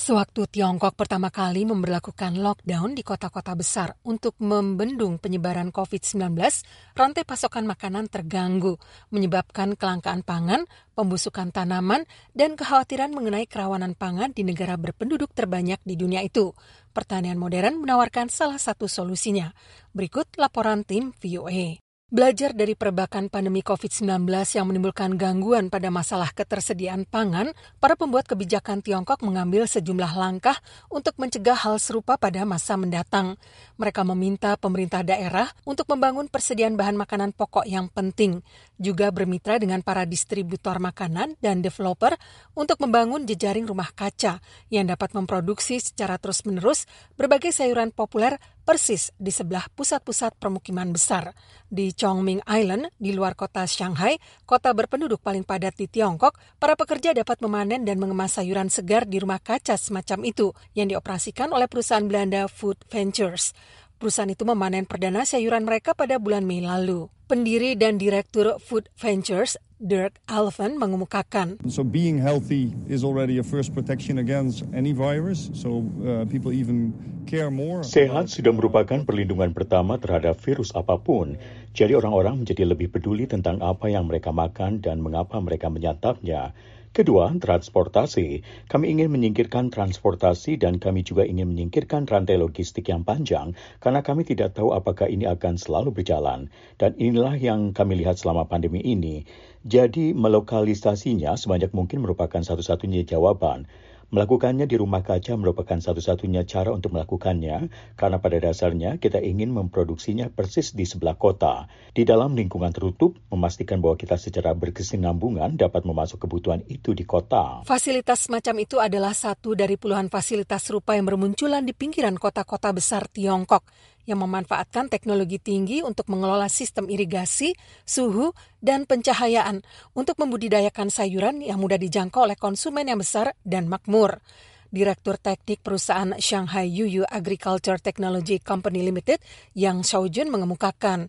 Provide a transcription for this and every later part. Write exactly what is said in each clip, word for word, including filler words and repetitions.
Sewaktu Tiongkok pertama kali memberlakukan lockdown di kota-kota besar untuk membendung penyebaran covid sembilan belas, rantai pasokan makanan terganggu, menyebabkan kelangkaan pangan, pembusukan tanaman, dan kekhawatiran mengenai kerawanan pangan di negara berpenduduk terbanyak di dunia itu. Pertanian modern menawarkan salah satu solusinya. Berikut laporan tim V O A. Belajar dari perbakan pandemi covid sembilan belas yang menimbulkan gangguan pada masalah ketersediaan pangan, para pembuat kebijakan Tiongkok mengambil sejumlah langkah untuk mencegah hal serupa pada masa mendatang. Mereka meminta pemerintah daerah untuk membangun persediaan bahan makanan pokok yang penting, juga bermitra dengan para distributor makanan dan developer untuk membangun jejaring rumah kaca yang dapat memproduksi secara terus-menerus berbagai sayuran populer persis di sebelah pusat-pusat permukiman besar. Di Chongming Island, di luar kota Shanghai, kota berpenduduk paling padat di Tiongkok, para pekerja dapat memanen dan mengemas sayuran segar di rumah kaca semacam itu yang dioperasikan oleh perusahaan Belanda Food Ventures. Perusahaan itu memanen perdana sayuran mereka pada bulan Mei lalu. Pendiri dan direktur Food Ventures, Dirk Alphen, mengemukakan. So being healthy is already a first protection against any virus. So uh, people even care more. Sehat sudah merupakan perlindungan pertama terhadap virus apapun. Jadi orang-orang menjadi lebih peduli tentang apa yang mereka makan dan mengapa mereka menyantapnya. Kedua, transportasi. Kami ingin menyingkirkan transportasi dan kami juga ingin menyingkirkan rantai logistik yang panjang karena kami tidak tahu apakah ini akan selalu berjalan. Dan inilah yang kami lihat selama pandemi ini. Jadi melokalisasinya sebanyak mungkin merupakan satu-satunya jawaban. Melakukannya di rumah kaca merupakan satu-satunya cara untuk melakukannya, karena pada dasarnya kita ingin memproduksinya persis di sebelah kota. Di dalam lingkungan tertutup, memastikan bahwa kita secara berkesinambungan dapat memasuk kebutuhan itu di kota. Fasilitas semacam itu adalah satu dari puluhan fasilitas serupa yang bermunculan di pinggiran kota-kota besar Tiongkok, yang memanfaatkan teknologi tinggi untuk mengelola sistem irigasi, suhu, dan pencahayaan untuk membudidayakan sayuran yang mudah dijangkau oleh konsumen yang besar dan makmur. Direktur Teknik Perusahaan Shanghai Yuyu Agriculture Technology Company Limited, Yang Xiaojun, mengemukakan.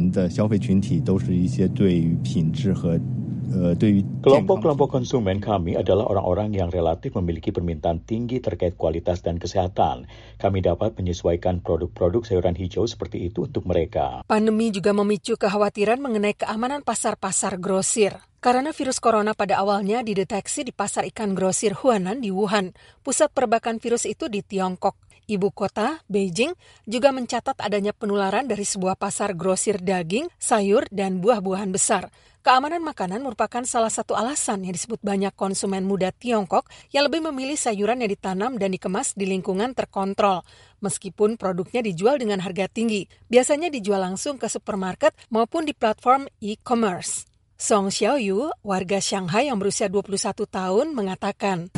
Kelompok-kelompok konsumen kami adalah orang-orang yang relatif memiliki permintaan tinggi terkait kualitas dan kesehatan. Kami dapat menyesuaikan produk-produk sayuran hijau seperti itu untuk mereka. Pandemi juga memicu kekhawatiran mengenai keamanan pasar-pasar grosir. Karena virus corona pada awalnya dideteksi di pasar ikan grosir Huanan di Wuhan, pusat perbakan virus itu di Tiongkok. Ibu kota, Beijing, juga mencatat adanya penularan dari sebuah pasar grosir daging, sayur, dan buah-buahan besar. Keamanan makanan merupakan salah satu alasan yang disebut banyak konsumen muda Tiongkok yang lebih memilih sayuran yang ditanam dan dikemas di lingkungan terkontrol. Meskipun produknya dijual dengan harga tinggi, biasanya dijual langsung ke supermarket maupun di platform e-commerce. Song Xiaoyu, warga Shanghai yang berusia dua puluh satu tahun, mengatakan.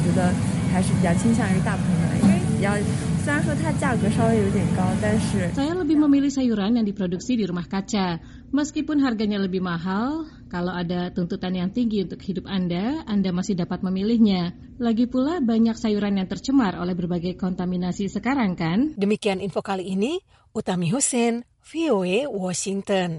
Saya lebih memilih sayuran yang diproduksi di rumah kaca. Meskipun harganya lebih mahal, kalau ada tuntutan yang tinggi untuk hidup Anda, Anda masih dapat memilihnya. Lagi pula banyak sayuran yang tercemar oleh berbagai kontaminasi sekarang kan? Demikian info kali ini, Utami Hussein, V O A, Washington.